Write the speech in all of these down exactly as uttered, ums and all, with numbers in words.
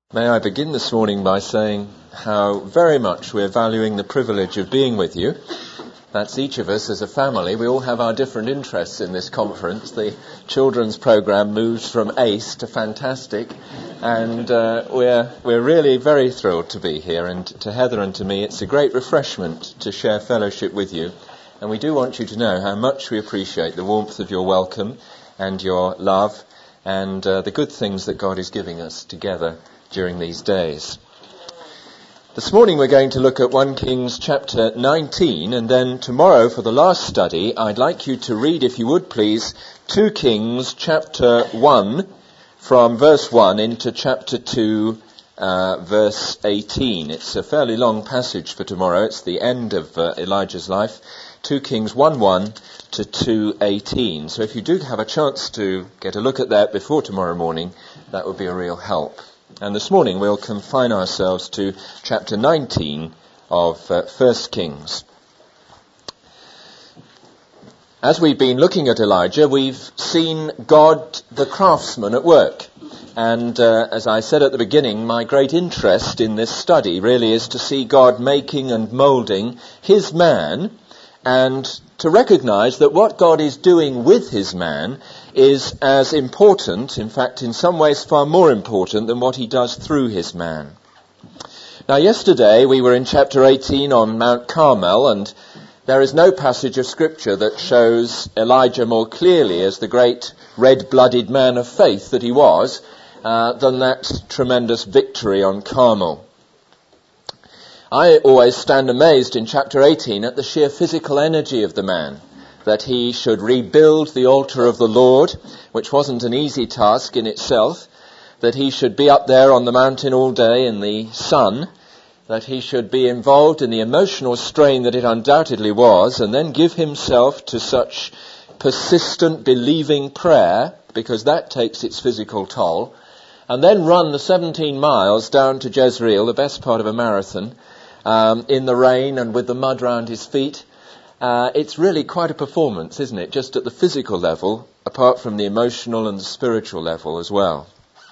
May I begin this morning by saying how very much we're valuing the privilege of being with you. That's each of us as a family. We all have our different interests in this conference. The children's programme moves from ace to fantastic, and uh, we're we're really very thrilled to be here. And to Heather and to me, it's a great refreshment to share fellowship with you. And we do want you to know how much we appreciate the warmth of your welcome and your love and uh, the good things that God is giving us together during these days. This morning we're going to look at First Kings chapter nineteen, and then tomorrow for the last study I'd like you to read, if you would please, Second Kings chapter one from verse one into chapter two uh, verse eighteen. It's a fairly long passage for tomorrow. It's the end of uh, Elijah's life. Second Kings one one to two eighteen. So if you do have a chance to get a look at that before tomorrow morning, that would be a real help. And this morning we'll confine ourselves to chapter nineteen of uh, First Kings. As we've been looking at Elijah, we've seen God the craftsman at work. And uh, as I said at the beginning, my great interest in this study really is to see God making and moulding his man, and to recognize that what God is doing with his man is as important, in fact, in some ways far more important than what he does through his man. Now, yesterday we were in chapter eighteen on Mount Carmel, and there is no passage of Scripture that shows Elijah more clearly as the great red-blooded man of faith that he was uh, than that tremendous victory on Carmel. I always stand amazed in chapter eighteen at the sheer physical energy of the man, that he should rebuild the altar of the Lord, which wasn't an easy task in itself, that he should be up there on the mountain all day in the sun, that he should be involved in the emotional strain that it undoubtedly was, and then give himself to such persistent believing prayer, because that takes its physical toll, and then run the seventeen miles down to Jezreel, the best part of a marathon, um, in the rain and with the mud round his feet. Uh, it's really quite a performance, isn't it? Just at the physical level, apart from the emotional and the spiritual level as well.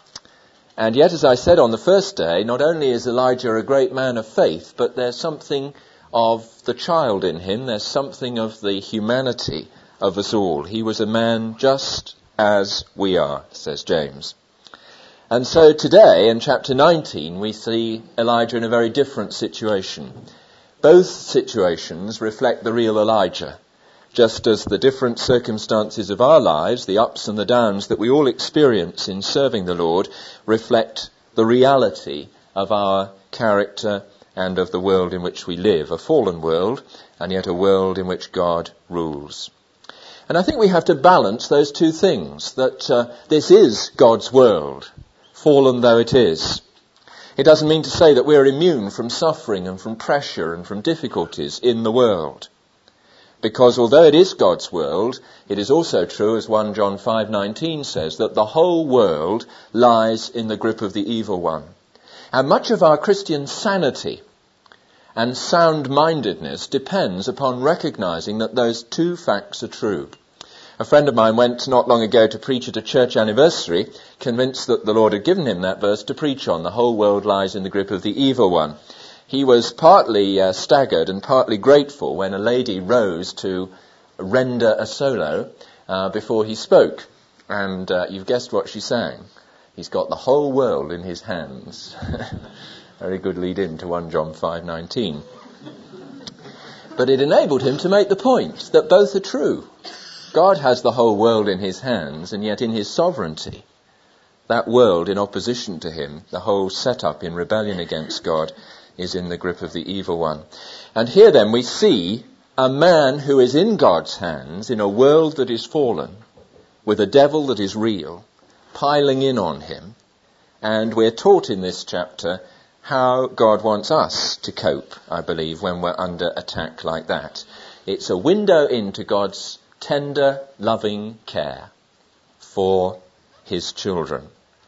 And yet, as I said on the first day, not only is Elijah a great man of faith, but there's something of the child in him. There's something of the humanity of us all. He was a man just as we are, says James. And so today, in chapter nineteen, we see Elijah in a very different situation. Both situations reflect the real Elijah, just as the different circumstances of our lives, the ups and the downs that we all experience in serving the Lord, reflect the reality of our character and of the world in which we live, a fallen world, and yet a world in which God rules. And I think we have to balance those two things, that uh, this is God's world, fallen though it is. It doesn't mean to say that we're immune from suffering and from pressure and from difficulties in the world. Because although it is God's world, it is also true, as First John five nineteen says, that the whole world lies in the grip of the evil one. And much of our Christian sanity and sound-mindedness depends upon recognizing that those two facts are true. A friend of mine went not long ago to preach at a church anniversary, convinced that the Lord had given him that verse to preach on. The whole world lies in the grip of the evil one. He was partly uh, staggered and partly grateful when a lady rose to render a solo uh, before he spoke. And uh, you've guessed what she sang. He's got the whole world in his hands. Very good lead in to First John five nineteen. But it enabled him to make the point that both are true. God has the whole world in his hands, and yet in his sovereignty, that world in opposition to him, the whole setup in rebellion against God, is in the grip of the evil one. And here then we see a man who is in God's hands, in a world that is fallen, with a devil that is real, piling in on him. And we're taught in this chapter how God wants us to cope, I believe, when we're under attack like that. It's a window into God's tender, loving care for his children.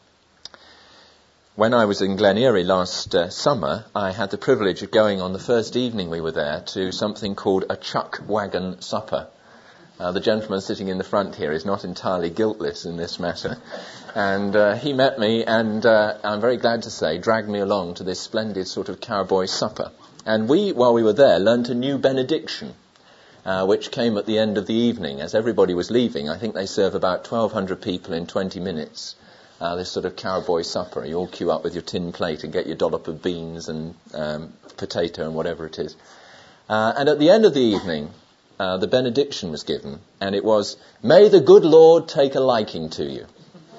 When I was in Glen Erie last uh, summer, I had the privilege of going on the first evening we were there to something called a chuck wagon supper. Uh, the gentleman sitting in the front here is not entirely guiltless in this matter. And uh, he met me and, uh, I'm very glad to say, dragged me along to this splendid sort of cowboy supper. And we, while we were there, learnt a new benediction, uh, which came at the end of the evening. As everybody was leaving, I think they serve about twelve hundred people in twenty minutes. Uh, this sort of cowboy supper. You all queue up with your tin plate and get your dollop of beans and um, potato and whatever it is. Uh, and at the end of the evening, Uh, the benediction was given, and it was, "May the good Lord take a liking to you."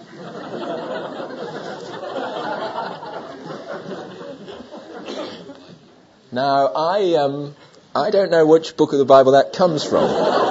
Now, I um, I don't know which book of the Bible that comes from.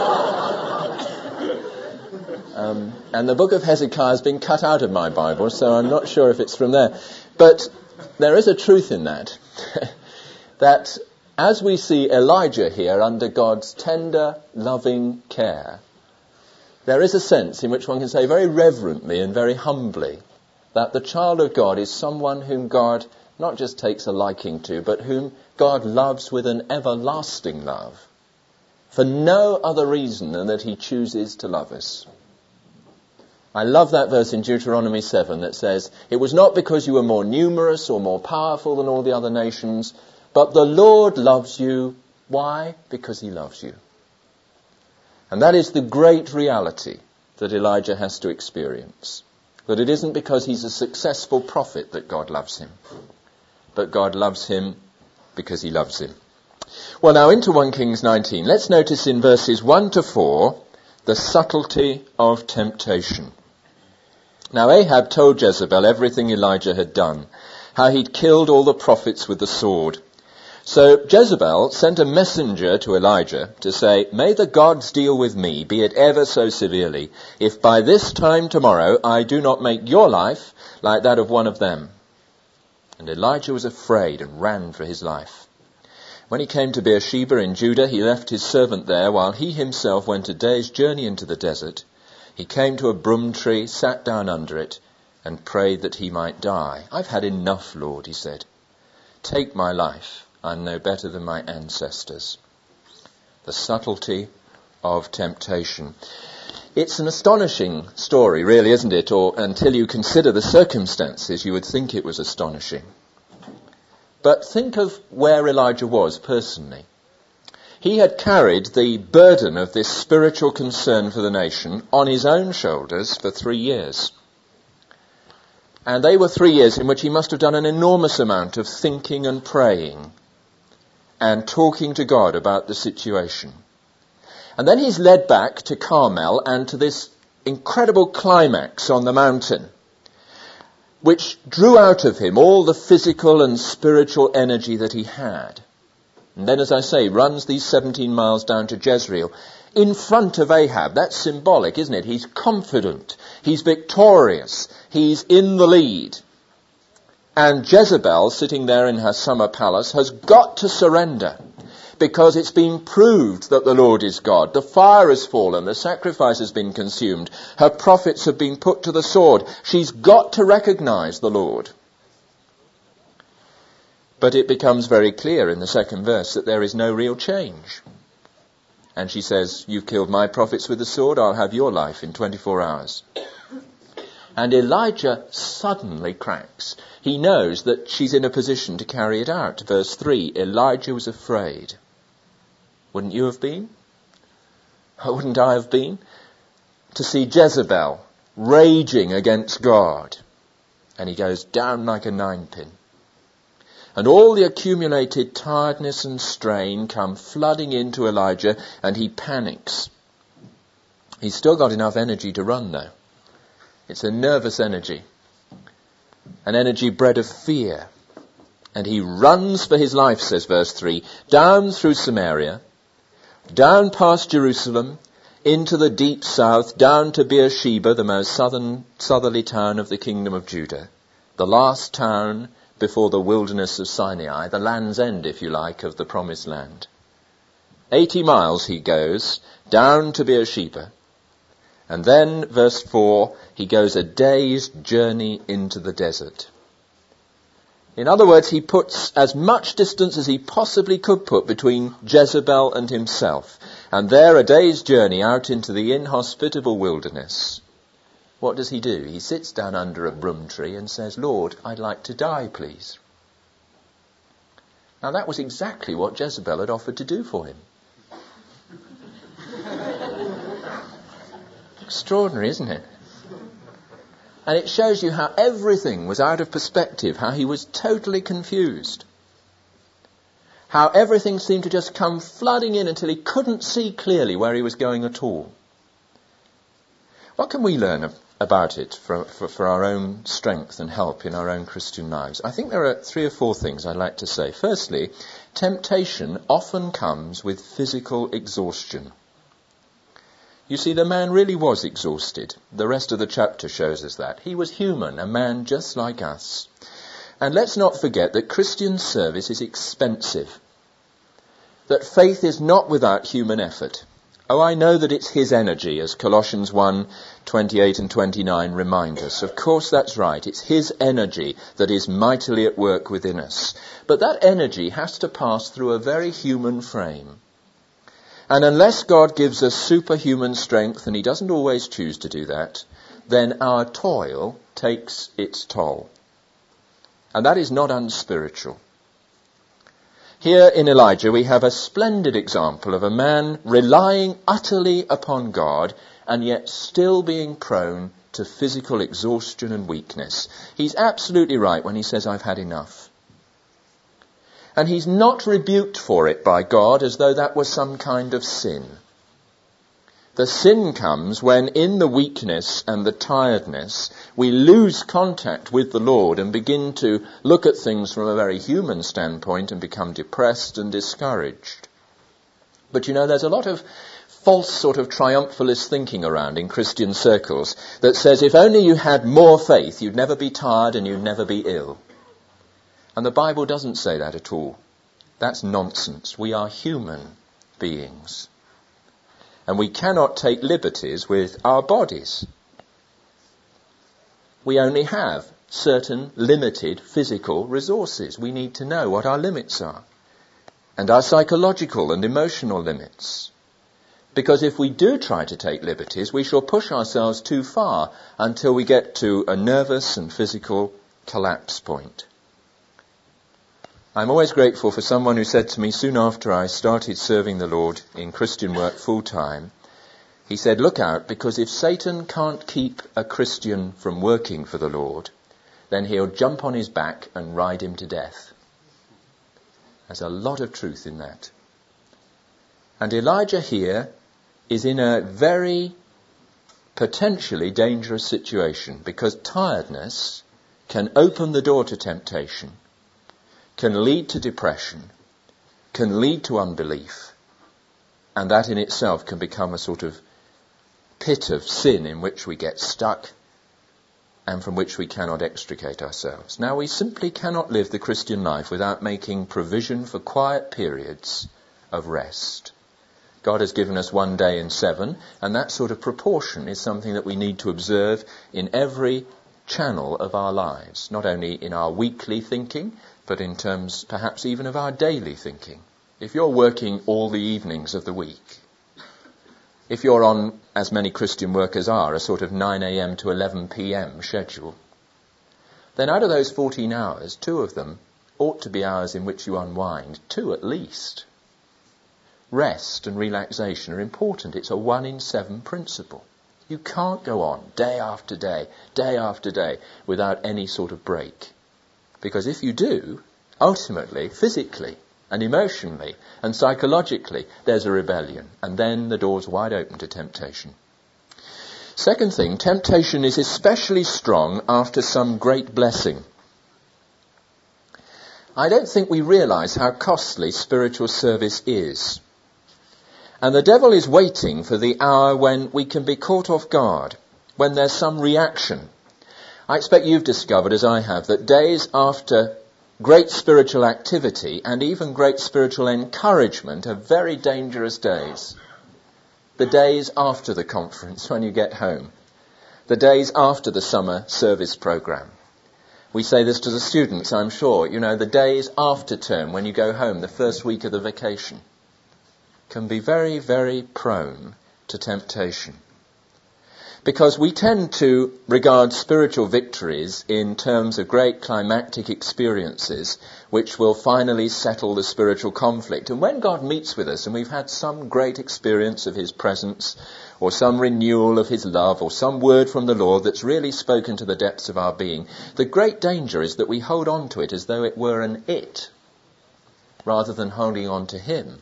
um, and the book of Hezekiah has been cut out of my Bible, so I'm not sure if it's from there. But there is a truth in that, that as we see Elijah here under God's tender, loving care, there is a sense in which one can say very reverently and very humbly that the child of God is someone whom God not just takes a liking to, but whom God loves with an everlasting love, for no other reason than that he chooses to love us. I love that verse in Deuteronomy seven that says, "It was not because you were more numerous or more powerful than all the other nations, but the Lord loves you." Why? Because he loves you. And that is the great reality that Elijah has to experience. That it isn't because he's a successful prophet that God loves him, but God loves him because he loves him. Well, now into First Kings nineteen. Let's notice in verses one to four the subtlety of temptation. Now Ahab told Jezebel everything Elijah had done, how he'd killed all the prophets with the sword. So Jezebel sent a messenger to Elijah to say, "May the gods deal with me, be it ever so severely, if by this time tomorrow I do not make your life like that of one of them." And Elijah was afraid and ran for his life. When he came to Beersheba in Judah, he left his servant there while he himself went a day's journey into the desert. He came to a broom tree, sat down under it, and prayed that he might die. "I've had enough, Lord," he said. "Take my life. I'm no better than my ancestors." The subtlety of temptation. It's an astonishing story, really, isn't it? Or until you consider the circumstances, you would think it was astonishing. But think of where Elijah was personally. He had carried the burden of this spiritual concern for the nation on his own shoulders for three years. And they were three years in which he must have done an enormous amount of thinking and praying and talking to God about the situation. And then he's led back to Carmel and to this incredible climax on the mountain, which drew out of him all the physical and spiritual energy that he had. And then, as I say, runs these seventeen miles down to Jezreel in front of Ahab. That's symbolic, isn't it? He's confident. He's victorious. He's in the lead. And Jezebel, sitting there in her summer palace, has got to surrender because it's been proved that the Lord is God. The fire has fallen. The sacrifice has been consumed. Her prophets have been put to the sword. She's got to recognize the Lord. But it becomes very clear in the second verse that there is no real change. And she says, "You've killed my prophets with the sword. I'll have your life in twenty-four hours. And Elijah suddenly cracks. He knows that she's in a position to carry it out. Verse three, Elijah was afraid. Wouldn't you have been? Wouldn't I have been? To see Jezebel raging against God. And he goes down like a ninepin. And all the accumulated tiredness and strain come flooding into Elijah, and he panics. He's still got enough energy to run, though. It's a nervous energy, an energy bred of fear. And he runs for his life, says verse three, down through Samaria, down past Jerusalem, into the deep south, down to Beersheba, the most southern, southerly town of the kingdom of Judah, the last town before the wilderness of Sinai, the land's end, if you like, of the promised land. Eighty miles he goes, down to Beersheba. And then, verse four, he goes a day's journey into the desert. In other words, he puts as much distance as he possibly could put between Jezebel and himself. And there, a day's journey out into the inhospitable wilderness, what does he do? He sits down under a broom tree and says, "Lord, I'd like to die, please." Now that was exactly what Jezebel had offered to do for him. Extraordinary, isn't it? And it shows you how everything was out of perspective, how he was totally confused. How everything seemed to just come flooding in until he couldn't see clearly where he was going at all. What can we learn of, about it for, for, for our own strength and help in our own Christian lives? I think there are three or four things I'd like to say. Firstly, temptation often comes with physical exhaustion. You see, the man really was exhausted. The rest of the chapter shows us that. He was human, a man just like us. And let's not forget that Christian service is expensive. That faith is not without human effort. Oh, I know that it's his energy, as Colossians one, twenty-eight and twenty-nine remind us. Of course, that's right. It's his energy that is mightily at work within us. But that energy has to pass through a very human frame. And unless God gives us superhuman strength, and he doesn't always choose to do that, then our toil takes its toll. And that is not unspiritual. Here in Elijah we have a splendid example of a man relying utterly upon God and yet still being prone to physical exhaustion and weakness. He's absolutely right when he says, "I've had enough." And he's not rebuked for it by God as though that was some kind of sin. The sin comes when in the weakness and the tiredness we lose contact with the Lord and begin to look at things from a very human standpoint and become depressed and discouraged. But you know, there's a lot of false sort of triumphalist thinking around in Christian circles that says if only you had more faith, you'd never be tired and you'd never be ill. And the Bible doesn't say that at all. That's nonsense. We are human beings. And we cannot take liberties with our bodies. We only have certain limited physical resources. We need to know what our limits are. And our psychological and emotional limits. Because if we do try to take liberties, we shall push ourselves too far until we get to a nervous and physical collapse point. I'm always grateful for someone who said to me soon after I started serving the Lord in Christian work full time, he said, "Look out, because if Satan can't keep a Christian from working for the Lord, then he'll jump on his back and ride him to death." There's a lot of truth in that. And Elijah here is in a very potentially dangerous situation because tiredness can open the door to temptation, can lead to depression, can lead to unbelief, and that in itself can become a sort of pit of sin in which we get stuck and from which we cannot extricate ourselves. Now, we simply cannot live the Christian life without making provision for quiet periods of rest. God has given us one day in seven, and that sort of proportion is something that we need to observe in every channel of our lives, not only in our weekly thinking, but in terms perhaps even of our daily thinking. If you're working all the evenings of the week, if you're on, as many Christian workers are, a sort of nine a.m. to eleven p.m. schedule, then out of those fourteen hours, two of them ought to be hours in which you unwind, two at least. Rest and relaxation are important. It's a one in seven principle. You can't go on day after day, day after day, without any sort of break. Because if you do, ultimately, physically and emotionally and psychologically, there's a rebellion. And then the door's wide open to temptation. Second thing, temptation is especially strong after some great blessing. I don't think we realise how costly spiritual service is. And the devil is waiting for the hour when we can be caught off guard, when there's some reaction. I expect you've discovered, as I have, that days after great spiritual activity and even great spiritual encouragement are very dangerous days. The days after the conference when you get home. The days after the summer service programme. We say this to the students, I'm sure. You know, the days after term when you go home, the first week of the vacation. can be very, very prone to temptation. Because we tend to regard spiritual victories in terms of great climactic experiences which will finally settle the spiritual conflict. And when God meets with us and we've had some great experience of his presence or some renewal of his love or some word from the Lord that's really spoken to the depths of our being, the great danger is that we hold on to it as though it were an it rather than holding on to him.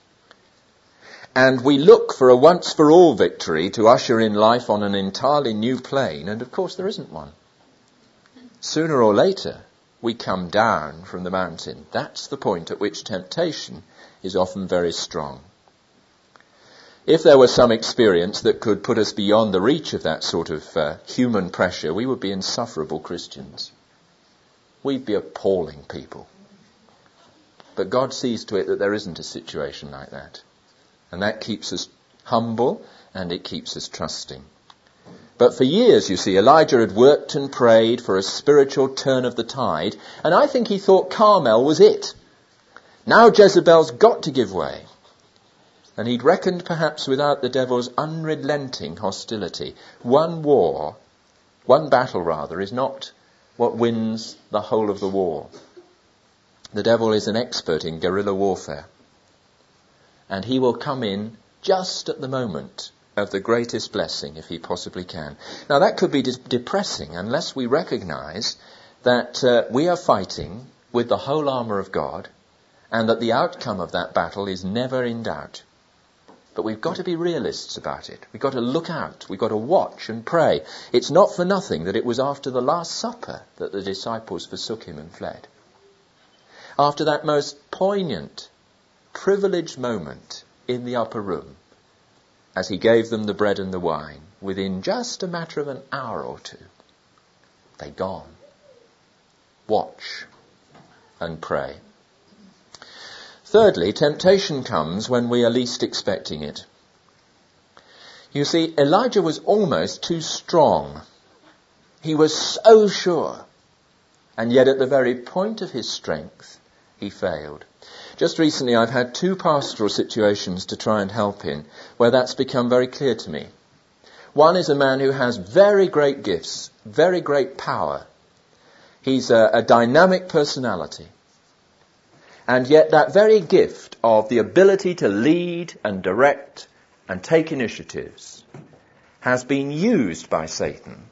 And we look for a once-for-all victory to usher in life on an entirely new plane, and of course there isn't one. Sooner or later, we come down from the mountain. That's the point at which temptation is often very strong. If there was some experience that could put us beyond the reach of that sort of uh, human pressure, we would be insufferable Christians. We'd be appalling people. But God sees to it that there isn't a situation like that. And that keeps us humble and it keeps us trusting. But for years, you see, Elijah had worked and prayed for a spiritual turn of the tide, and I think he thought Carmel was it. Now Jezebel's got to give way. And he'd reckoned perhaps without the devil's unrelenting hostility. One war, one battle rather, is not what wins the whole of the war. The devil is an expert in guerrilla warfare. And he will come in just at the moment of the greatest blessing, if he possibly can. Now that could be de- depressing unless we recognise that uh, we are fighting with the whole armour of God and that the outcome of that battle is never in doubt. But we've got to be realists about it. We've got to look out. We've got to watch and pray. It's not for nothing that it was after the Last Supper that the disciples forsook him and fled. After that most poignant, privileged moment in the upper room, as he gave them the bread and the wine, within just a matter of an hour or two, they'd gone. Watch and pray. Thirdly, temptation comes when we are least expecting it. You see, Elijah was almost too strong. He was so sure. And yet at the very point of his strength, he failed. Just recently I've had two pastoral situations to try and help in where that's become very clear to me. One is a man who has very great gifts, very great power. He's a, a dynamic personality. And yet that very gift of the ability to lead and direct and take initiatives has been used by Satan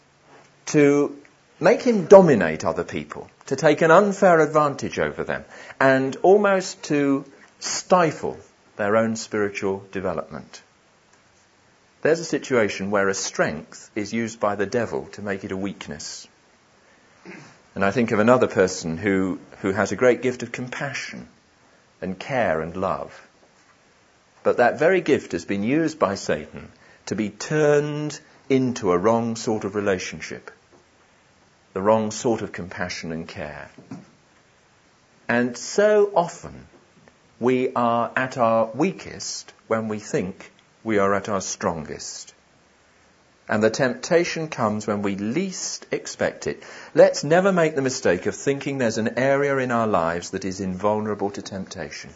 to make him dominate other people, to take an unfair advantage over them, and almost to stifle their own spiritual development. There's a situation where a strength is used by the devil to make it a weakness. And I think of another person who, who has a great gift of compassion and care and love. But that very gift has been used by Satan to be turned into a wrong sort of relationship. The wrong sort of compassion and care. And so often we are at our weakest when we think we are at our strongest. And the temptation comes when we least expect it. Let's never make the mistake of thinking there's an area in our lives that is invulnerable to temptation.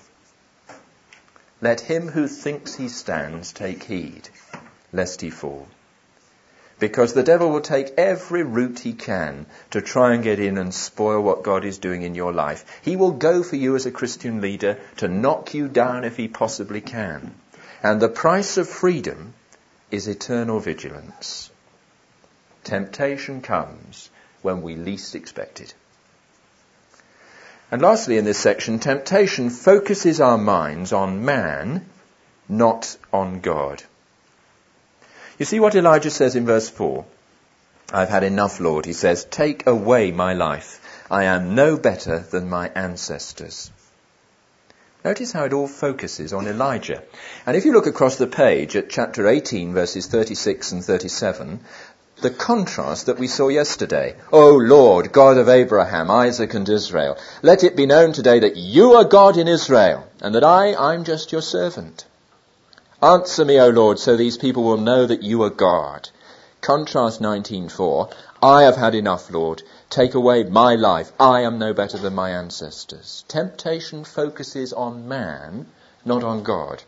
Let him who thinks he stands take heed, lest he fall. Because the devil will take every route he can to try and get in and spoil what God is doing in your life. He will go for you as a Christian leader to knock you down if he possibly can. And the price of freedom is eternal vigilance. Temptation comes when we least expect it. And lastly in this section, temptation focuses our minds on man, not on God. You see what Elijah says in verse four? I've had enough, Lord. He says, take away my life. I am no better than my ancestors. Notice how it all focuses on Elijah. And if you look across the page at chapter eighteen, verses thirty-six and thirty-seven, the contrast that we saw yesterday. O Lord, God of Abraham, Isaac and Israel, let it be known today that you are God in Israel, and that I, I'm just your servant. Answer me, O Lord, so these people will know that you are God. Contrast nineteen four. I have had enough, Lord. Take away my life. I am no better than my ancestors. Temptation focuses on man not on God.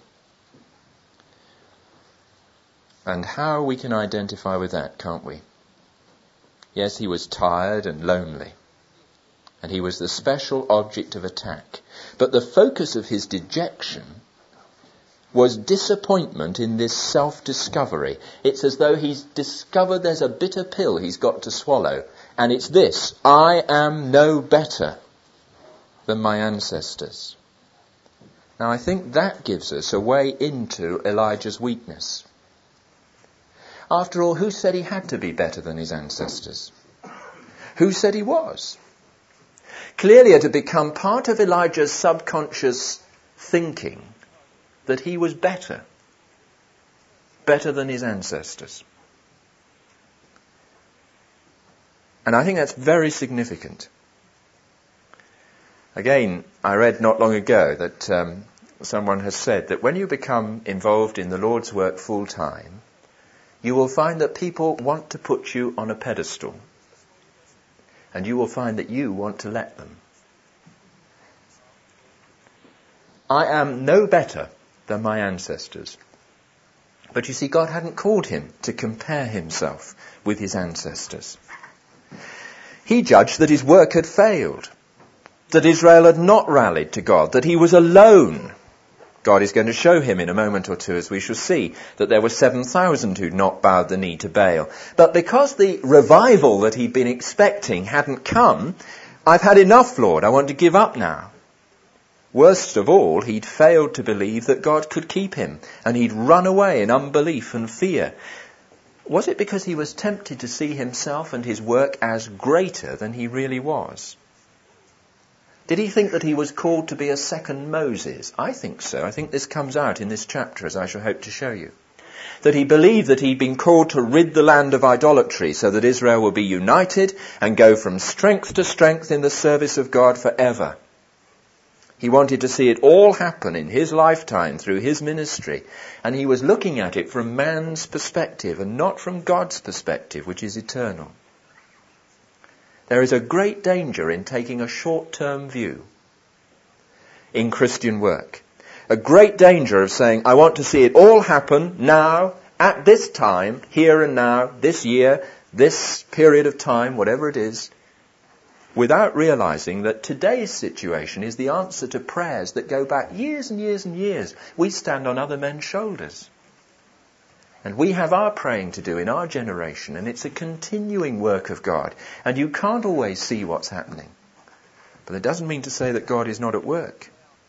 And how we can identify with that, can't we? Yes, he was tired and lonely, and he was the special object of attack. But the focus of his dejection was disappointment in this self-discovery. It's as though he's discovered there's a bitter pill he's got to swallow, and it's this: I am no better than my ancestors. Now, I think that gives us a way into Elijah's weakness. After all, who said he had to be better than his ancestors? Who said he was? Clearly it had become part of Elijah's subconscious thinking that he was better, better than his ancestors. And I think that's very significant. Again, I read not long ago that um, someone has said that when you become involved in the Lord's work full time, you will find that people want to put you on a pedestal, and you will find that you want to let them. I am no better than my ancestors. But you see, God hadn't called him to compare himself with his ancestors. He judged that his work had failed, that Israel had not rallied to God, that he was alone. God is going to show him in a moment or two, as we shall see, that there were seven thousand who'd not bowed the knee to Baal. But because the revival that he'd been expecting hadn't come, I've had enough, Lord, I want to give up now. Worst of all, he'd failed to believe that God could keep him, and he'd run away in unbelief and fear. Was it because he was tempted to see himself and his work as greater than he really was? Did he think that he was called to be a second Moses? I think so. I think this comes out in this chapter, as I shall hope to show you. That he believed that he'd been called to rid the land of idolatry so that Israel will be united and go from strength to strength in the service of God forever. He wanted to see it all happen in his lifetime through his ministry, and he was looking at it from man's perspective and not from God's perspective, which is eternal. There is a great danger in taking a short-term view in Christian work. A great danger of saying, I want to see it all happen now, at this time, here and now, this year, this period of time, whatever it is, without realizing that today's situation is the answer to prayers that go back years and years and years. We stand on other men's shoulders. And we have our praying to do in our generation, and it's a continuing work of God. And you can't always see what's happening. But it doesn't mean to say that God is not at work.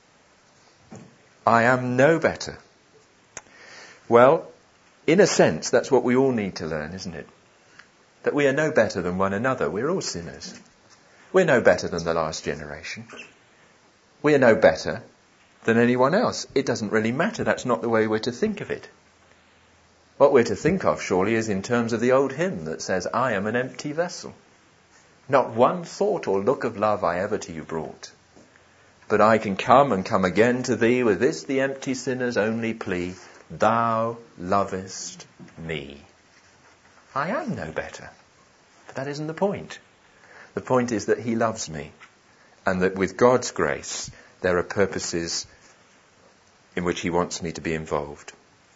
I am no better. Well, in a sense, that's what we all need to learn, isn't it? That we are no better than one another. We're all sinners. We're no better than the last generation. We are no better than anyone else. It doesn't really matter. That's not the way we're to think of it. What we're to think of, surely, is in terms of the old hymn that says, I am an empty vessel. Not one thought or look of love I ever to you brought. But I can come and come again to thee with this the empty sinner's only plea, thou lovest me. I am no better. But that isn't the point. The point is that he loves me, and that with God's grace there are purposes in which he wants me to be involved.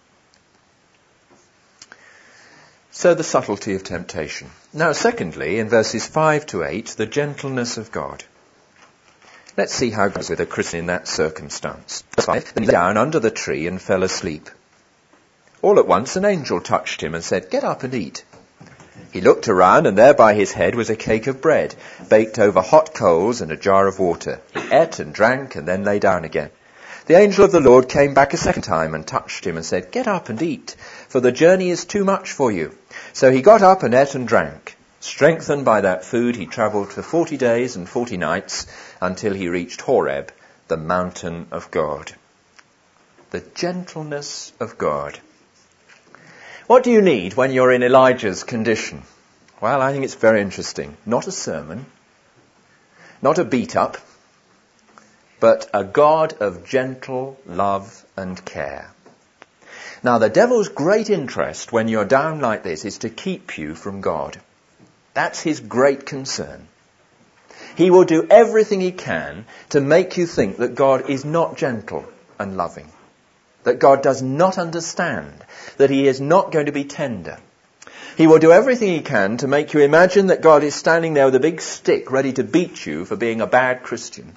So the subtlety of temptation. Now secondly, in verses five to eight, the gentleness of God. Let's see how it goes with a Christian in that circumstance. Verse five, then he lay down under the tree and fell asleep. All at once an angel touched him and said, get up and eat. He looked around, and there by his head was a cake of bread, baked over hot coals and a jar of water. He ate and drank and then lay down again. The angel of the Lord came back a second time and touched him and said, get up and eat, for the journey is too much for you. So he got up and ate and drank. Strengthened by that food, he travelled for forty days and forty nights until he reached Horeb, the mountain of God. The gentleness of God. What do you need when you're in Elijah's condition? Well, I think it's very interesting. Not a sermon, not a beat-up, but a God of gentle love and care. Now, the devil's great interest when you're down like this is to keep you from God. That's his great concern. He will do everything he can to make you think that God is not gentle, and loving, that God does not understand, that he is not going to be tender. He will do everything he can to make you imagine that God is standing there with a big stick ready to beat you for being a bad Christian.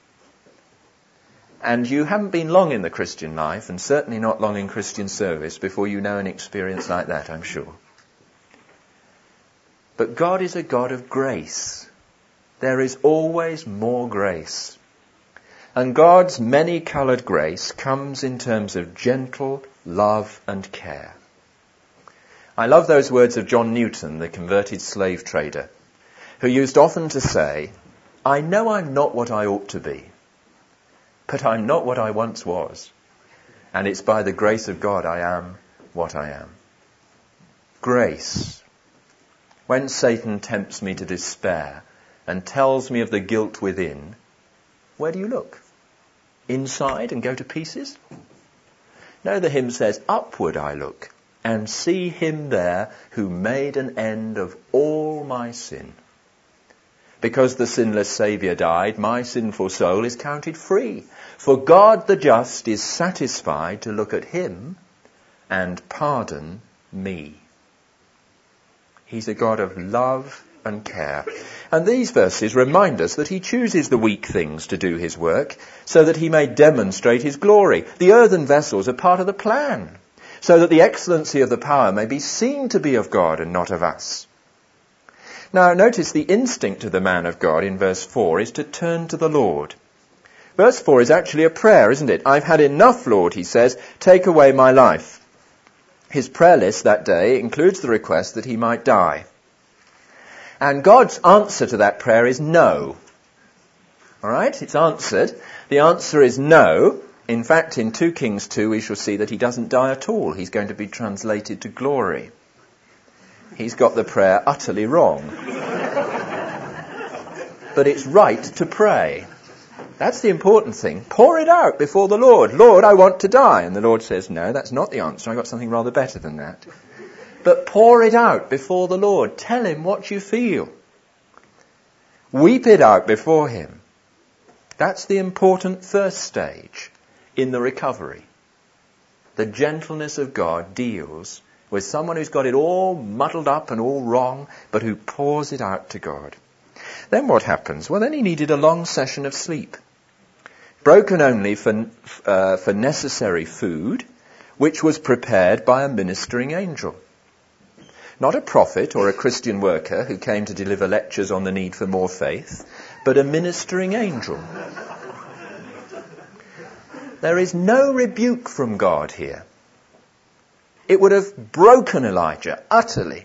And you haven't been long in the Christian life, and certainly not long in Christian service, before you know an experience like that, I'm sure. But God is a God of grace. There is always more grace. And God's many-coloured grace comes in terms of gentle love and care. I love those words of John Newton, the converted slave trader, who used often to say, "I know I'm not what I ought to be, but I'm not what I once was, and it's by the grace of God I am what I am." Grace. When Satan tempts me to despair and tells me of the guilt within, where do you look? Inside and go to pieces? No, the hymn says, "Upward I look, and see him there who made an end of all my sin. Because the sinless Saviour died, my sinful soul is counted free. For God the just is satisfied to look at him and pardon me." He's a God of love and care. And these verses remind us that he chooses the weak things to do his work so that he may demonstrate his glory. The earthen vessels are part of the plan, so that the excellency of the power may be seen to be of God and not of us. Now notice the instinct of the man of God in verse four is to turn to the Lord. Verse four is actually a prayer, isn't it? "I've had enough, Lord," he says, "take away my life." His prayer list that day includes the request that he might die. And God's answer to that prayer is no. All right? It's answered. The answer is no. In fact, in two Kings two, we shall see that he doesn't die at all. He's going to be translated to glory. He's got the prayer utterly wrong. But it's right to pray. That's the important thing. Pour it out before the Lord. "Lord, I want to die." And the Lord says, "No, that's not the answer. I've got something rather better than that." But pour it out before the Lord. Tell him what you feel. Weep it out before him. That's the important first stage in the recovery. The gentleness of God deals with someone who's got it all muddled up and all wrong, but who pours it out to God. Then what happens? Well, then he needed a long session of sleep, broken only for, uh, for necessary food, which was prepared by a ministering angel. Not a prophet or a Christian worker who came to deliver lectures on the need for more faith, but a ministering angel. There is no rebuke from God here. It would have broken Elijah utterly.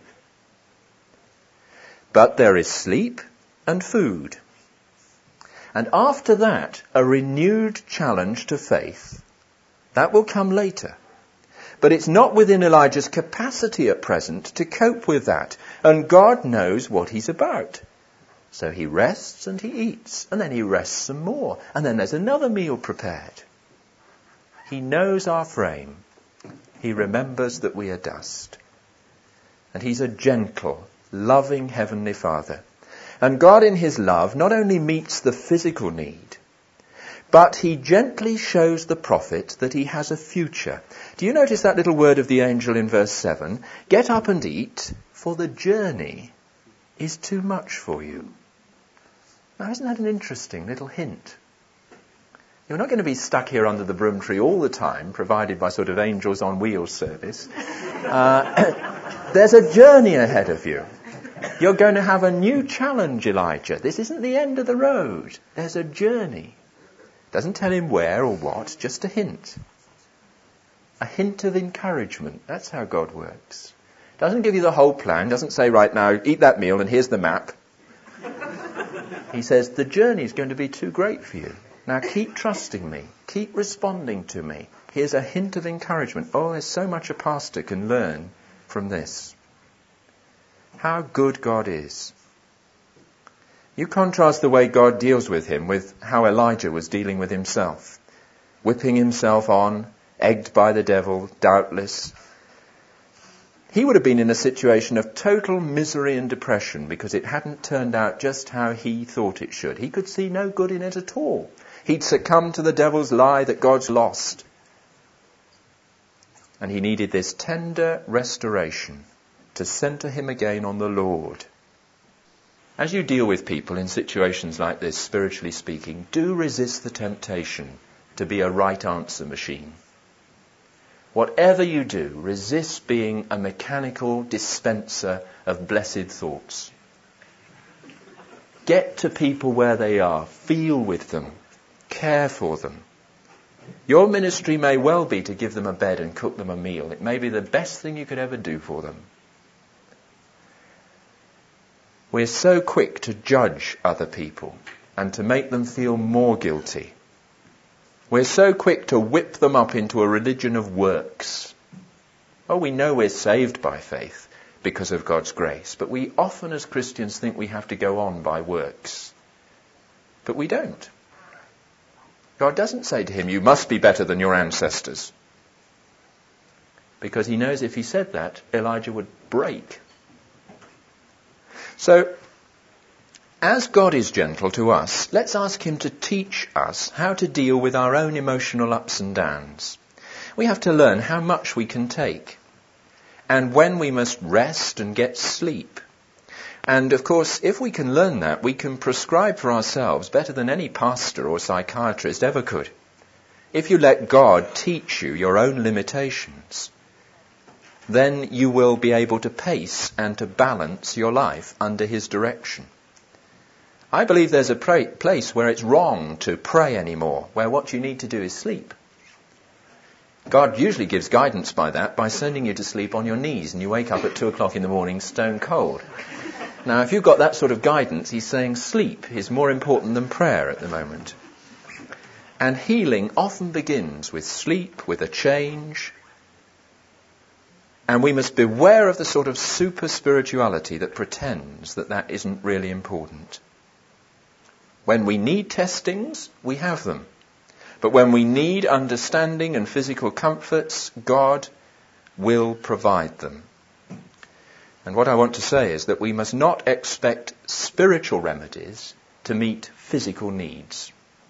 But there is sleep and food. And after that, a renewed challenge to faith. That will come later. But it's not within Elijah's capacity at present to cope with that. And God knows what he's about. So he rests and he eats. And then he rests some more. And then there's another meal prepared. He knows our frame. He remembers that we are dust. And he's a gentle, loving Heavenly Father. And God in his love not only meets the physical need, but he gently shows the prophet that he has a future. Do you notice that little word of the angel in verse seven? "Get up and eat, for the journey is too much for you." Now, isn't that an interesting little hint? You're not going to be stuck here under the broom tree all the time, provided by sort of angels on wheels service. Uh, there's a journey ahead of you. You're going to have a new challenge, Elijah. This isn't the end of the road. There's a journey. Doesn't tell him where or what, just a hint. A hint of encouragement. That's how God works. Doesn't give you the whole plan. Doesn't say, right now, eat that meal and here's the map. He says, the journey is going to be too great for you. Now keep trusting me. Keep responding to me. Here's a hint of encouragement. Oh, there's so much a pastor can learn from this. How good God is. You contrast the way God deals with him with how Elijah was dealing with himself. Whipping himself on, egged by the devil, doubtless. he would have been in a situation of total misery and depression because it hadn't turned out just how he thought it should. He could see no good in it at all. He'd succumbed to the devil's lie that God's lost. And he needed this tender restoration to centre him again on the Lord. As you deal with people in situations like this, spiritually speaking, do resist the temptation to be a right answer machine. Whatever you do, resist being a mechanical dispenser of blessed thoughts. Get to people where they are, feel with them, care for them. Your ministry may well be to give them a bed and cook them a meal. It may be the best thing you could ever do for them. We're so quick to judge other people and to make them feel more guilty. We're so quick to whip them up into a religion of works. Oh, we know we're saved by faith because of God's grace, but we often as Christians think we have to go on by works. But we don't. God doesn't say to him, you must be better than your ancestors. Because he knows if he said that, Elijah would break. So, as God is gentle to us, let's ask him to teach us how to deal with our own emotional ups and downs. We have to learn how much we can take, and when we must rest and get sleep. And of course, if we can learn that, we can prescribe for ourselves better than any pastor or psychiatrist ever could. If you let God teach you your own limitations, then you will be able to pace and to balance your life under his direction. I believe there's a pra- place where it's wrong to pray anymore, where what you need to do is sleep. God usually gives guidance by that, by sending you to sleep on your knees, and you wake up at two o'clock in the morning stone cold. Now, if you've got that sort of guidance, he's saying sleep is more important than prayer at the moment. And healing often begins with sleep, with a change. And we must beware of the sort of super spirituality that pretends that that isn't really important. When we need testings, we have them. But when we need understanding and physical comforts, God will provide them. And what I want to say is that we must not expect spiritual remedies to meet physical needs.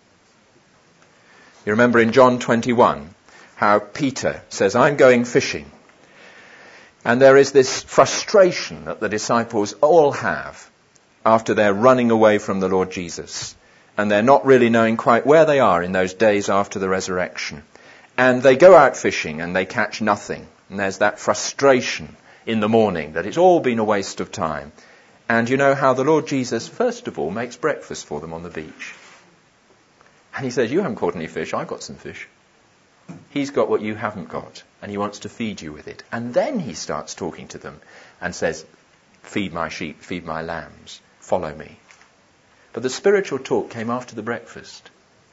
You remember in John twenty-one how Peter says, I'm going fishing. And there is this frustration that the disciples all have after they're running away from the Lord Jesus. And they're not really knowing quite where they are in those days after the resurrection. And they go out fishing and they catch nothing. And there's that frustration in the morning that it's all been a waste of time. And you know how the Lord Jesus, first of all, makes breakfast for them on the beach. And he says, you haven't caught any fish, I've got some fish. He's got what you haven't got, and he wants to feed you with it. And then he starts talking to them and says, feed my sheep, feed my lambs, follow me. But the spiritual talk came after the breakfast.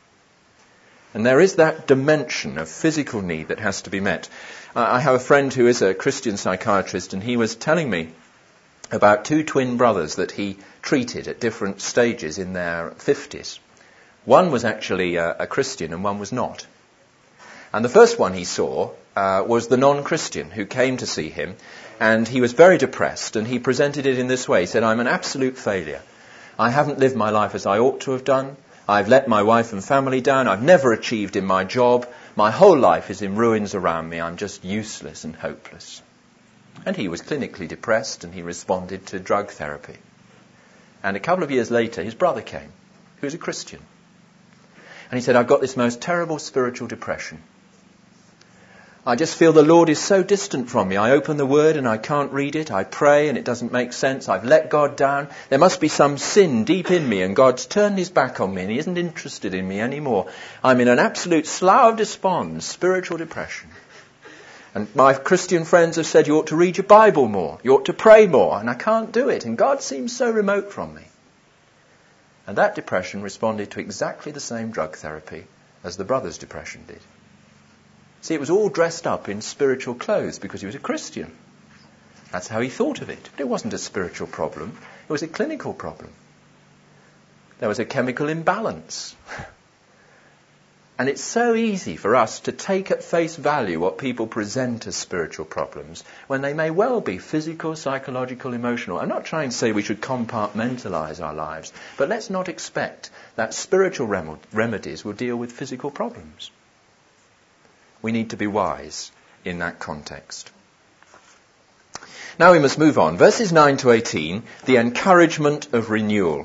And there is that dimension of physical need that has to be met. Uh, I have a friend who is a Christian psychiatrist, and he was telling me about two twin brothers that he treated at different stages in their fifties. One was actually a, a Christian and one was not. And the first one he saw uh, was the non-Christian who came to see him, and he was very depressed, and he presented it in this way. He said, I'm an absolute failure. I haven't lived my life as I ought to have done. I've let my wife and family down. I've never achieved in my job. My whole life is in ruins around me. I'm just useless and hopeless. And he was clinically depressed, and he responded to drug therapy. And a couple of years later, his brother came, who was a Christian. And he said, I've got this most terrible spiritual depression. I just feel the Lord is so distant from me. I open the Word and I can't read it. I pray and it doesn't make sense. I've let God down. There must be some sin deep in me, and God's turned his back on me and he isn't interested in me anymore. I'm in an absolute slough of despond, spiritual depression. And my Christian friends have said, you ought to read your Bible more. You ought to pray more. And I can't do it. And God seems so remote from me. And that depression responded to exactly the same drug therapy as the brother's depression did. See, it was all dressed up in spiritual clothes because he was a Christian. That's how he thought of it. But it wasn't a spiritual problem. It was a clinical problem. There was a chemical imbalance. And it's so easy for us to take at face value what people present as spiritual problems when they may well be physical, psychological, emotional. I'm not trying to say we should compartmentalize our lives, but let's not expect that spiritual rem- remedies will deal with physical problems. We need to be wise in that context. Now we must move on. Verses nine to eighteen, the encouragement of renewal.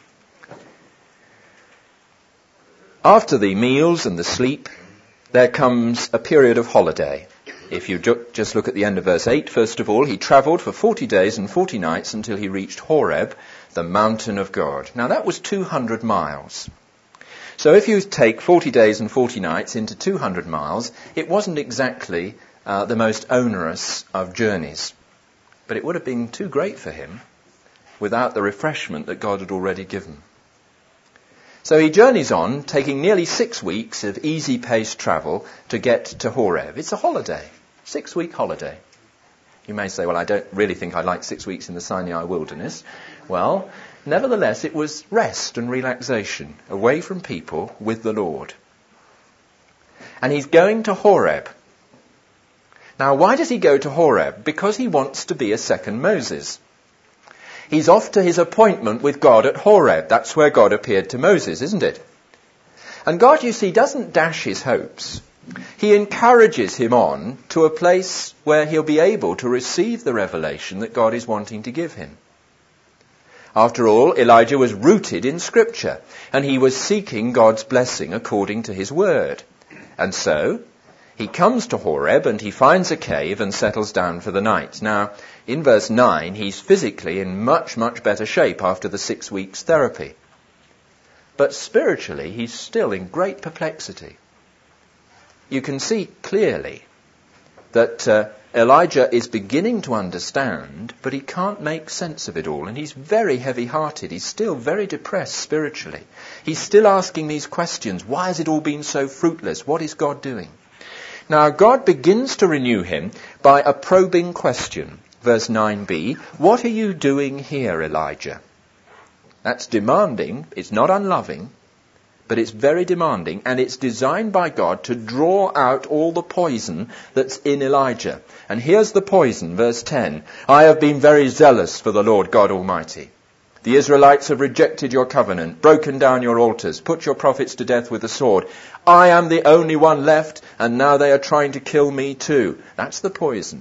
After the meals and the sleep, there comes a period of holiday. If you ju- just look at the end of verse eight, first of all, he travelled for forty days and forty nights until he reached Horeb, the mountain of God. Now that was two hundred miles. So if you take forty days and forty nights into two hundred miles, it wasn't exactly uh, the most onerous of journeys. But it would have been too great for him without the refreshment that God had already given. So he journeys on, taking nearly six weeks of easy-paced travel to get to Horeb. It's a holiday, six-week holiday. You may say, well, I don't really think I like six weeks in the Sinai wilderness. Well, nevertheless, it was rest and relaxation, away from people with the Lord. And he's going to Horeb. Now, why does he go to Horeb? Because he wants to be a second Moses. He's off to his appointment with God at Horeb. That's where God appeared to Moses, isn't it? And God, you see, doesn't dash his hopes. He encourages him on to a place where he'll be able to receive the revelation that God is wanting to give him. After all, Elijah was rooted in Scripture, and he was seeking God's blessing according to his word. And so, he comes to Horeb and he finds a cave and settles down for the night. Now, in verse nine, he's physically in much, much better shape after the six weeks therapy. But spiritually, he's still in great perplexity. You can see clearly that uh, Elijah is beginning to understand, but he can't make sense of it all. And he's very heavy-hearted. He's still very depressed spiritually. He's still asking these questions. Why has it all been so fruitless? What is God doing? Now, God begins to renew him by a probing question. Verse nine b, what are you doing here, Elijah? That's demanding. It's not unloving, but it's very demanding, and it's designed by God to draw out all the poison that's in Elijah. And here's the poison, verse ten. I have been very zealous for the Lord God Almighty. The Israelites have rejected your covenant, broken down your altars, put your prophets to death with the sword. I am the only one left, and now they are trying to kill me too. That's the poison.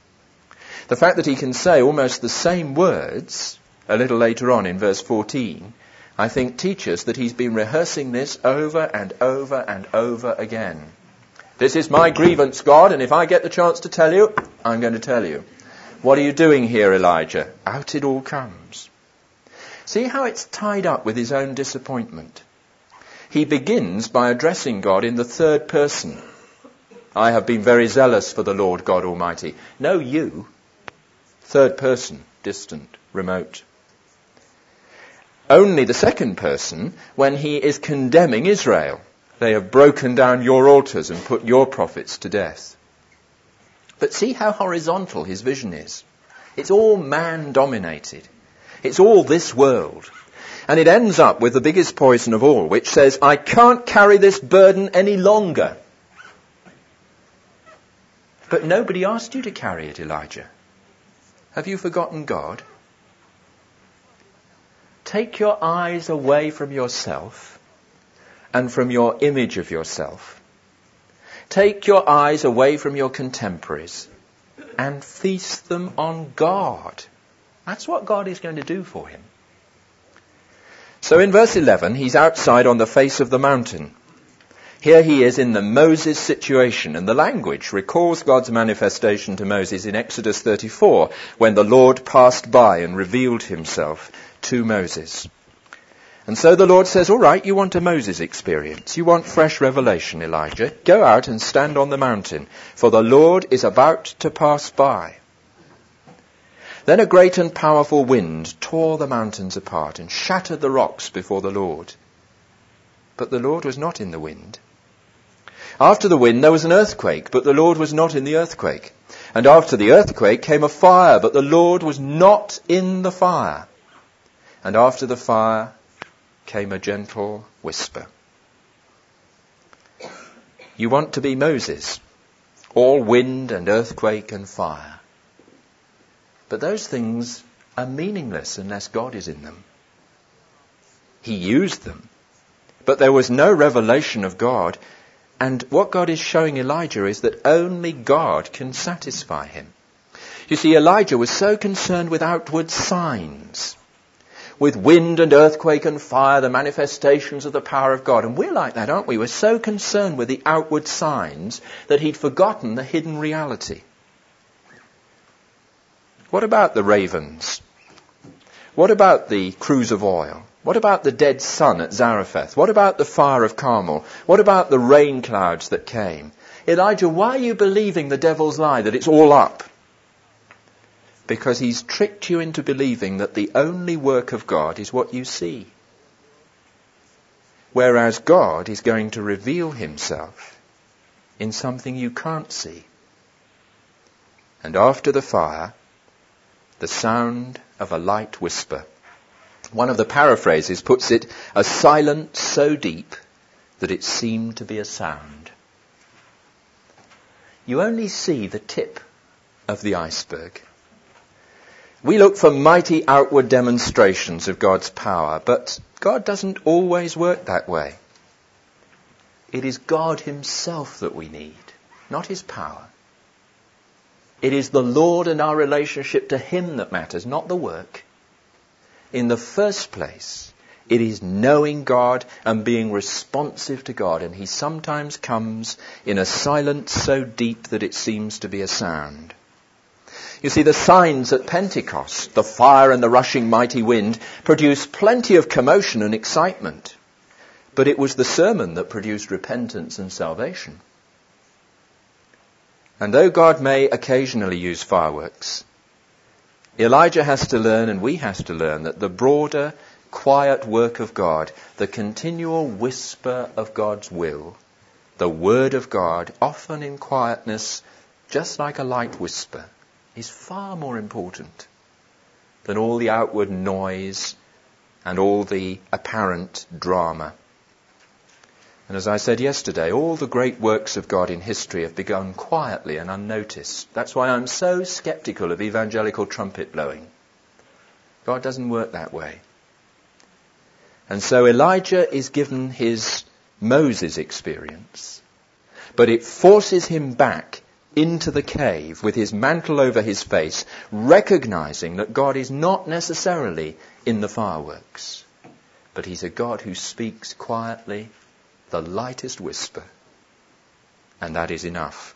The fact that he can say almost the same words a little later on in verse fourteen, I think teaches that he's been rehearsing this over and over and over again. This is my grievance, God, and if I get the chance to tell you, I'm going to tell you. What are you doing here, Elijah? Out it all comes. See how it's tied up with his own disappointment. He begins by addressing God in the third person. I have been very zealous for the Lord God Almighty. No, you. Third person, distant, remote. Only the second person when he is condemning Israel. They have broken down your altars and put your prophets to death. But see how horizontal his vision is. It's all man-dominated. It's all this world. And it ends up with the biggest poison of all, which says, I can't carry this burden any longer. But nobody asked you to carry it, Elijah. Have you forgotten God? Take your eyes away from yourself and from your image of yourself. Take your eyes away from your contemporaries and feast them on God. That's what God is going to do for him. So in verse eleven, he's outside on the face of the mountain. Here he is in the Moses situation, and the language recalls God's manifestation to Moses in Exodus thirty-four, when the Lord passed by and revealed himself to Moses. And so the Lord says, all right, you want a Moses experience. You want fresh revelation, Elijah. Go out and stand on the mountain, for the Lord is about to pass by. Then a great and powerful wind tore the mountains apart and shattered the rocks before the Lord. But the Lord was not in the wind. After the wind there was an earthquake, but the Lord was not in the earthquake. And after the earthquake came a fire, but the Lord was not in the fire. And after the fire came a gentle whisper. You want to be Moses, all wind and earthquake and fire. But those things are meaningless unless God is in them. He used them, but there was no revelation of God. And what God is showing Elijah is that only God can satisfy him. You see, Elijah was so concerned with outward signs, with wind and earthquake and fire, the manifestations of the power of God. And we're like that, aren't we? We're so concerned with the outward signs that he'd forgotten the hidden reality. What about the ravens? What about the cruse of oil? What about the dead sun at Zarephath? What about the fire of Carmel? What about the rain clouds that came? Elijah, why are you believing the devil's lie that it's all up? Because he's tricked you into believing that the only work of God is what you see. Whereas God is going to reveal himself in something you can't see. And after the fire, the sound of a light whisper. One of the paraphrases puts it, a silence so deep that it seemed to be a sound. You only see the tip of the iceberg. We look for mighty outward demonstrations of God's power, but God doesn't always work that way. It is God himself that we need, not his power. It is the Lord and our relationship to him that matters, not the work. In the first place, it is knowing God and being responsive to God, and he sometimes comes in a silence so deep that it seems to be a sound. You see, the signs at Pentecost, the fire and the rushing mighty wind, produced plenty of commotion and excitement. But it was the sermon that produced repentance and salvation. And though God may occasionally use fireworks, Elijah has to learn, and we have to learn, that the broader, quiet work of God, the continual whisper of God's will, the word of God, often in quietness, just like a light whisper, is far more important than all the outward noise and all the apparent drama. And as I said yesterday, all the great works of God in history have begun quietly and unnoticed. That's why I'm so sceptical of evangelical trumpet blowing. God doesn't work that way. And so Elijah is given his Moses experience, but it forces him back into the cave with his mantle over his face, recognizing that God is not necessarily in the fireworks, but he's a God who speaks quietly, the lightest whisper, and that is enough.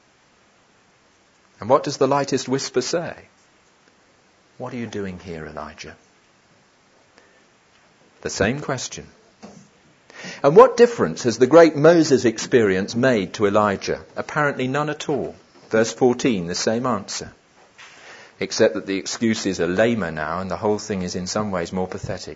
And what does the lightest whisper say? What are you doing here, Elijah? The same question. And what difference has the great Moses experience made to Elijah? Apparently none at all. Verse fourteen, the same answer. Except that the excuses are lamer now and the whole thing is in some ways more pathetic.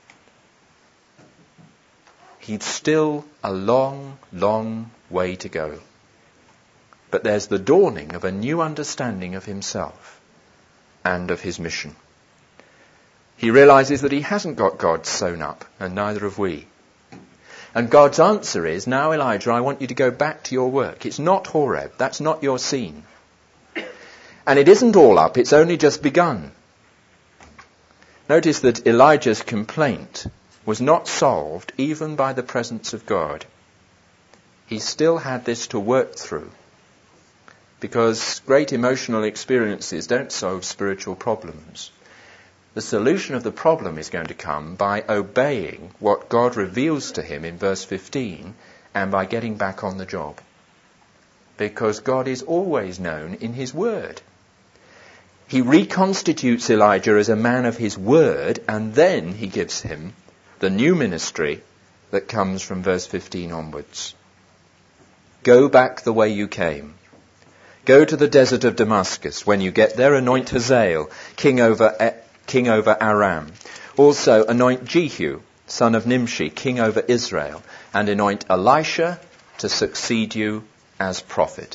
He'd still a long, long way to go. But there's the dawning of a new understanding of himself and of his mission. He realizes that he hasn't got God sewn up, and neither have we. And God's answer is, now Elijah, I want you to go back to your work. It's not Horeb. That's not your scene. And it isn't all up. It's only just begun. Notice that Elijah's complaint was not solved even by the presence of God. He still had this to work through. Because great emotional experiences don't solve spiritual problems. The solution of the problem is going to come by obeying what God reveals to him in verse fifteen and by getting back on the job. Because God is always known in his word. He reconstitutes Elijah as a man of his word, and then he gives him the new ministry that comes from verse fifteen onwards. Go back the way you came. Go to the desert of Damascus. When you get there, anoint Hazael, king over e- king over Aram. Also anoint Jehu, son of Nimshi, king over Israel, and anoint Elisha to succeed you as prophet.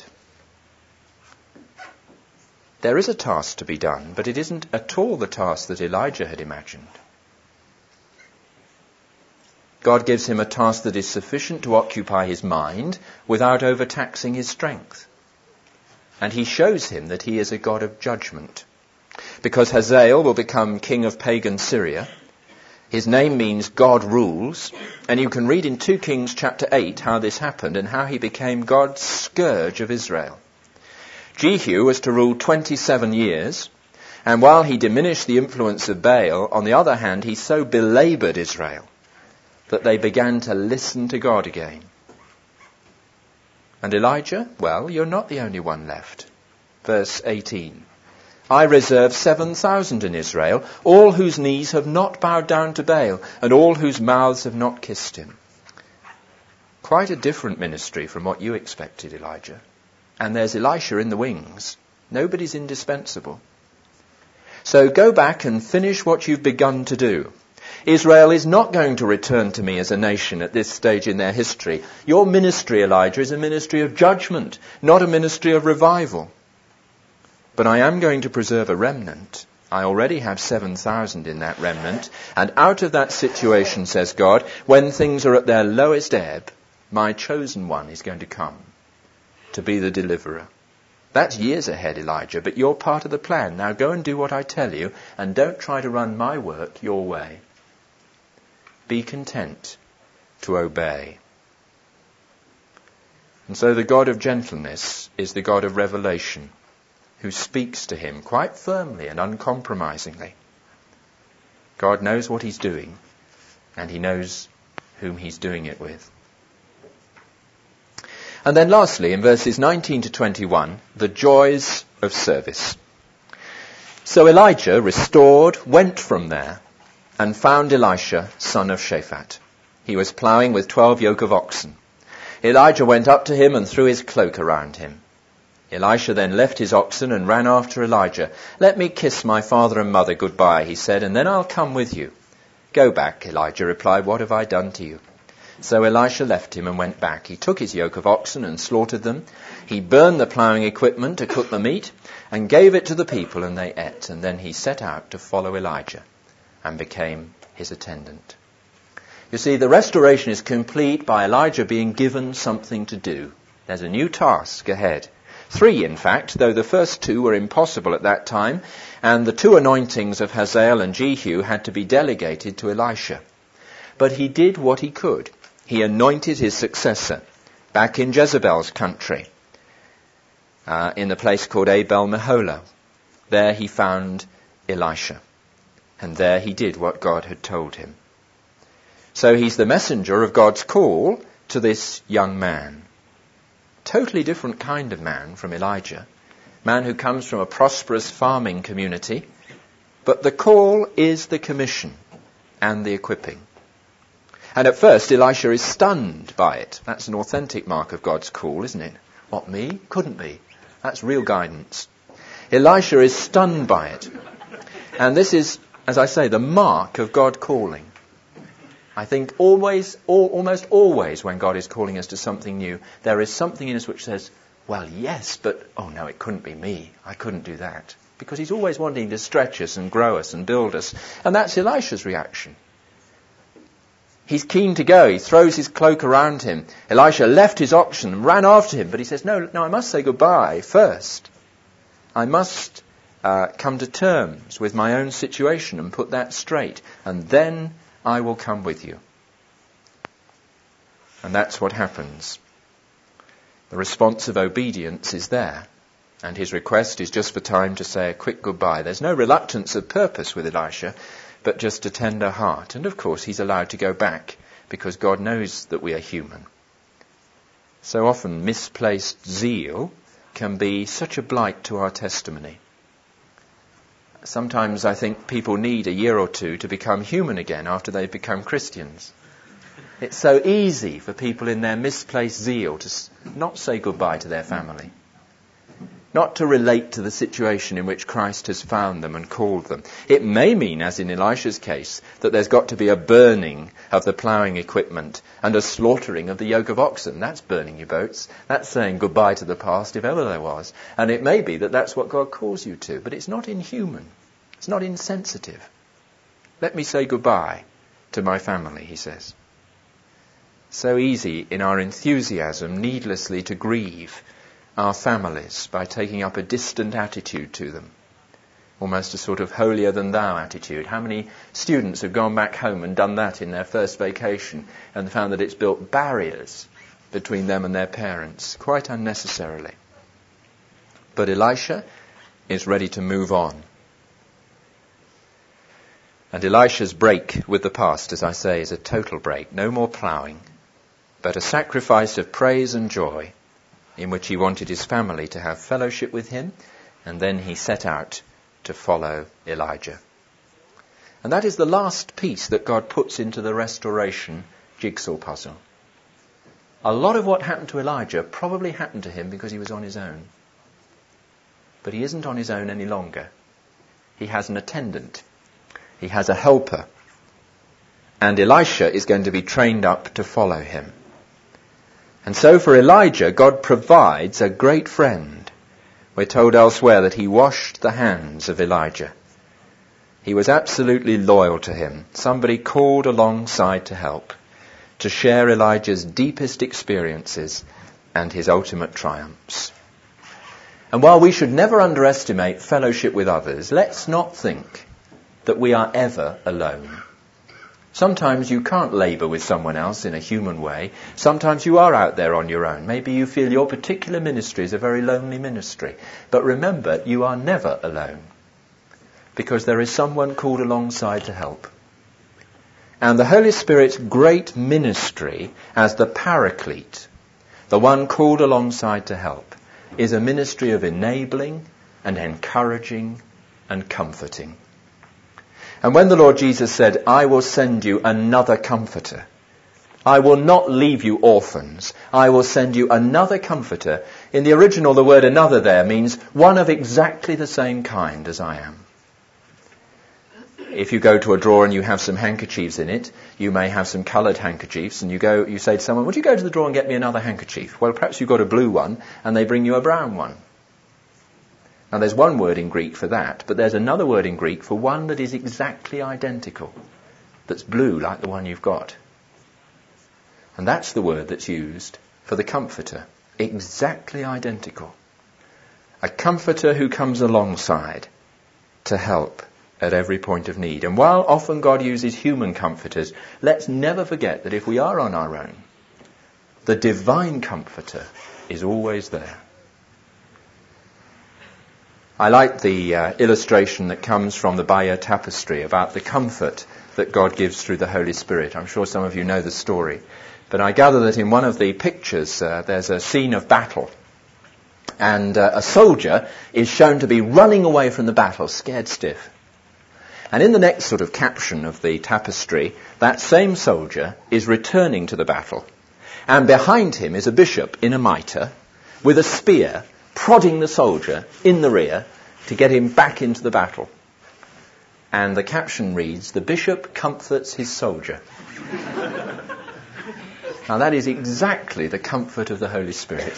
There is a task to be done, but it isn't at all the task that Elijah had imagined. God gives him a task that is sufficient to occupy his mind without overtaxing his strength. And he shows him that he is a God of judgment. Because Hazael will become king of pagan Syria. His name means God rules. And you can read in Second Kings chapter eight how this happened and how he became God's scourge of Israel. Jehu was to rule twenty-seven years. And while he diminished the influence of Baal, on the other hand, he so belabored Israel that they began to listen to God again. And Elijah, well, you're not the only one left. Verse eighteen. I reserve seven thousand in Israel, all whose knees have not bowed down to Baal, and all whose mouths have not kissed him. Quite a different ministry from what you expected, Elijah. And there's Elisha in the wings. Nobody's indispensable. So go back and finish what you've begun to do. Israel is not going to return to me as a nation at this stage in their history. Your ministry, Elijah, is a ministry of judgment, not a ministry of revival. But I am going to preserve a remnant. I already have seven thousand in that remnant. And out of that situation, says God, when things are at their lowest ebb, my chosen one is going to come to be the deliverer. That's years ahead, Elijah, but you're part of the plan. Now go and do what I tell you, and don't try to run my work your way. Be content to obey. And so the God of gentleness is the God of revelation, who speaks to him quite firmly and uncompromisingly. God knows what he's doing, and he knows whom he's doing it with. And then lastly, in verses nineteen to twenty-one, the joys of service. So Elijah, restored, went from there and found Elisha, son of Shaphat. He was ploughing with twelve yoke of oxen. Elijah went up to him and threw his cloak around him. Elisha then left his oxen and ran after Elijah. Let me kiss my father and mother goodbye, he said, and then I'll come with you. Go back, Elijah replied, what have I done to you? So Elisha left him and went back. He took his yoke of oxen and slaughtered them. He burned the ploughing equipment to cook the meat and gave it to the people, and they ate. And then he set out to follow Elijah and became his attendant. You see, the restoration is complete by Elijah being given something to do. There's a new task ahead. Three, in fact, though the first two were impossible at that time, and the two anointings of Hazael and Jehu had to be delegated to Elisha. But he did what he could. He anointed his successor back in Jezebel's country, uh, in the place called Abel-Meholah. There he found Elisha, and there he did what God had told him. So he's the messenger of God's call to this young man. Totally different kind of man from Elijah, man who comes from a prosperous farming community, but the call is the commission and the equipping. And at first, Elisha is stunned by it. That's an authentic mark of God's call, isn't it? What, me? Couldn't be. That's real guidance. Elisha is stunned by it. And this is, as I say, the mark of God calling. I think always, all, almost always when God is calling us to something new, there is something in us which says, well, yes, but, oh no, it couldn't be me. I couldn't do that. Because he's always wanting to stretch us and grow us and build us. And that's Elisha's reaction. He's keen to go. He throws his cloak around him. Elisha left his oxen and ran after him. But he says, no, no, I must say goodbye first. I must uh, come to terms with my own situation and put that straight. And then I will come with you. And that's what happens. The response of obedience is there. And his request is just for time to say a quick goodbye. There's no reluctance of purpose with Elisha, but just a tender heart. And of course he's allowed to go back because God knows that we are human. So often misplaced zeal can be such a blight to our testimony. Sometimes I think people need a year or two to become human again after they've become Christians. It's so easy for people in their misplaced zeal to not say goodbye to their family. Not to relate to the situation in which Christ has found them and called them. It may mean, as in Elisha's case, that there's got to be a burning of the ploughing equipment and a slaughtering of the yoke of oxen. That's burning your boats. That's saying goodbye to the past, if ever there was. And it may be that that's what God calls you to, but it's not inhuman. It's not insensitive. Let me say goodbye to my family, he says. So easy in our enthusiasm needlessly to grieve our families by taking up a distant attitude to them. Almost a sort of holier-than-thou attitude. How many students have gone back home and done that in their first vacation and found that it's built barriers between them and their parents, quite unnecessarily. But Elisha is ready to move on. And Elisha's break with the past, as I say, is a total break. No more ploughing, but a sacrifice of praise and joy in which he wanted his family to have fellowship with him, and then he set out to follow Elijah. And that is the last piece that God puts into the restoration jigsaw puzzle. A lot of what happened to Elijah probably happened to him because he was on his own. But he isn't on his own any longer. He has an attendant. He has a helper. And Elisha is going to be trained up to follow him. And so for Elijah, God provides a great friend. We're told elsewhere that he washed the hands of Elijah. He was absolutely loyal to him. Somebody called alongside to help, to share Elijah's deepest experiences and his ultimate triumphs. And while we should never underestimate fellowship with others, let's not think that we are ever alone. Sometimes you can't labour with someone else in a human way. Sometimes you are out there on your own. Maybe you feel your particular ministry is a very lonely ministry. But remember, you are never alone, because there is someone called alongside to help. And the Holy Spirit's great ministry as the Paraclete, the one called alongside to help, is a ministry of enabling and encouraging and comforting. And when the Lord Jesus said, I will send you another comforter, I will not leave you orphans, I will send you another comforter. In the original, the word another there means one of exactly the same kind as I am. If you go to a drawer and you have some handkerchiefs in it, you may have some coloured handkerchiefs, and you go, you say to someone, would you go to the drawer and get me another handkerchief? Well, perhaps you've got a blue one, and they bring you a brown one. Now, there's one word in Greek for that, but there's another word in Greek for one that is exactly identical, that's blue like the one you've got. And that's the word that's used for the comforter, exactly identical. A comforter who comes alongside to help at every point of need. And while often God uses human comforters, let's never forget that if we are on our own, the divine comforter is always there. I like the uh, illustration that comes from the Bayeux Tapestry about the comfort that God gives through the Holy Spirit. I'm sure some of you know the story. But I gather that in one of the pictures uh, there's a scene of battle. And uh, a soldier is shown to be running away from the battle, scared stiff. And in the next sort of caption of the tapestry, that same soldier is returning to the battle. And behind him is a bishop in a mitre with a spear, prodding the soldier in the rear to get him back into the battle. And the caption reads, the bishop comforts his soldier. Now that is exactly the comfort of the Holy Spirit.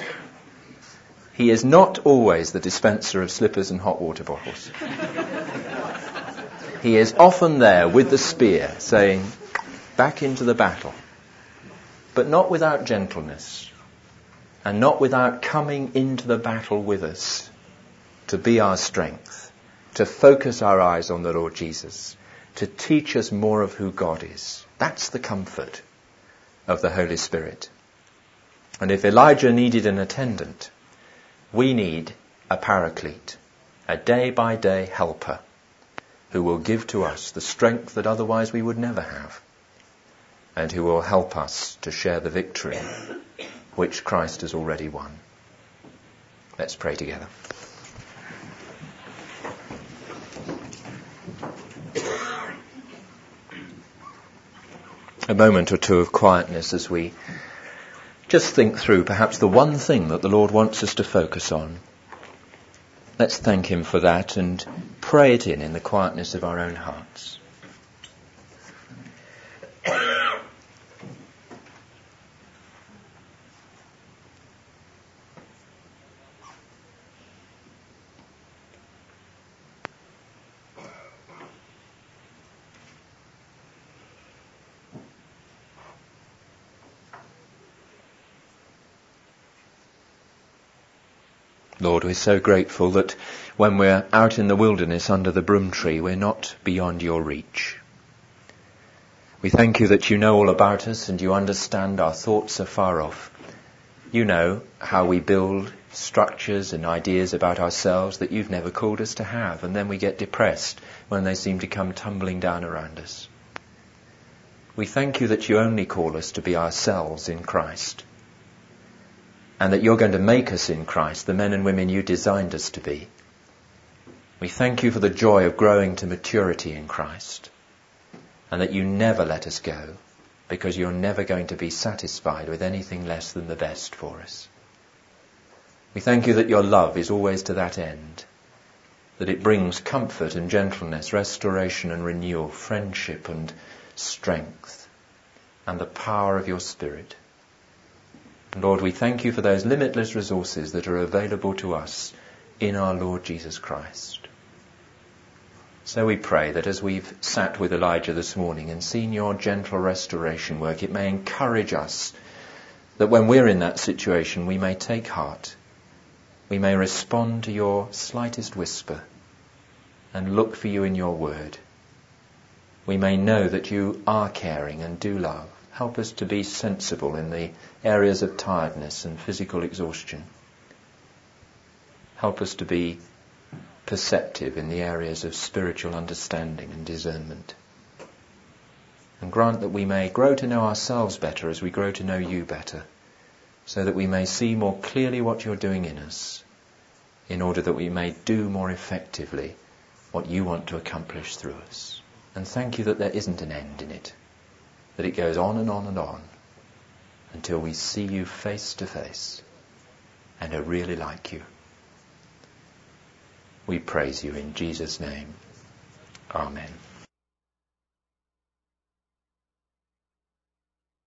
He is not always the dispenser of slippers and hot water bottles. He is often there with the spear saying, back into the battle. But not without gentleness. And not without coming into the battle with us to be our strength, to focus our eyes on the Lord Jesus, to teach us more of who God is. That's the comfort of the Holy Spirit. And if Elijah needed an attendant, we need a paraclete, a day-by-day helper who will give to us the strength that otherwise we would never have, and who will help us to share the victory which Christ has already won. Let's pray together. A moment or two of quietness as we just think through perhaps the one thing that the Lord wants us to focus on. Let's thank him for that and pray it in in the quietness of our own hearts. Lord, we're so grateful that when we're out in the wilderness under the broom tree, we're not beyond your reach. We thank you that you know all about us and you understand our thoughts are far off. You know how we build structures and ideas about ourselves that you've never called us to have, and then we get depressed when they seem to come tumbling down around us. We thank you that you only call us to be ourselves in Christ, and that you're going to make us in Christ the men and women you designed us to be. We thank you for the joy of growing to maturity in Christ, and that you never let us go, because you're never going to be satisfied with anything less than the best for us. We thank you that your love is always to that end, that it brings comfort and gentleness, restoration and renewal, friendship and strength, and the power of your Spirit. And Lord, we thank you for those limitless resources that are available to us in our Lord Jesus Christ. So we pray that as we've sat with Elijah this morning and seen your gentle restoration work, it may encourage us that when we're in that situation, we may take heart. We may respond to your slightest whisper and look for you in your word. We may know that you are caring and do love. Help us to be sensible in the areas of tiredness and physical exhaustion. Help us to be perceptive in the areas of spiritual understanding and discernment. And grant that we may grow to know ourselves better as we grow to know you better, so that we may see more clearly what you're doing in us, in order that we may do more effectively what you want to accomplish through us. And thank you that there isn't an end in it, that it goes on and on and on until we see you face to face and are really like you. We praise you in Jesus' name. Amen.